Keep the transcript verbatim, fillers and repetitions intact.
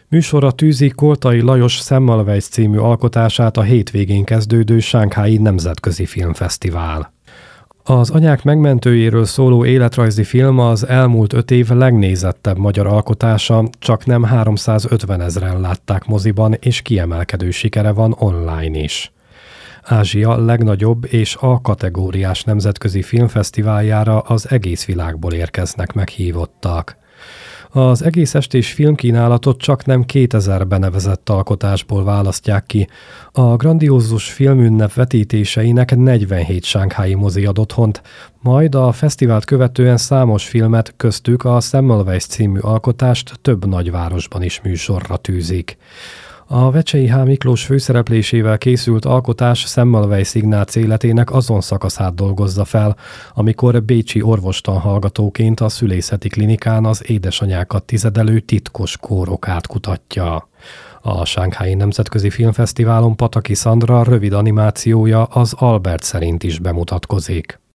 Műsorra tűzi Koltai Lajos Semmelweis című alkotását a hétvégén kezdődő Shanghai Nemzetközi Filmfesztivál. Az anyák megmentőjéről szóló életrajzi film az elmúlt öt év legnézettebb magyar alkotása, csak nem háromszázötven ezren látták moziban, és kiemelkedő sikere van online is. Ázsia legnagyobb és A-kategóriás nemzetközi filmfesztiváljára az egész világból érkeznek meghívottak. Az egész estés filmkínálatot csak nem kétezer benevezett alkotásból választják ki. A grandiózus filmünnep vetítéseinek negyvenhét shanghai mozi ad otthont, majd a fesztivált követően számos filmet, köztük a Semmelweis című alkotást több nagyvárosban is műsorra tűzik. A Vecsei H. Miklós főszereplésével készült alkotás Semmelweis Ignác életének azon szakaszát dolgozza fel, amikor bécsi orvostan hallgatóként a szülészeti klinikán az édesanyákat tizedelő titkos kórokát kutatja. A Shanghai Nemzetközi Filmfesztiválon Pataki Szandra rövid animációja az Albert szerint is bemutatkozik.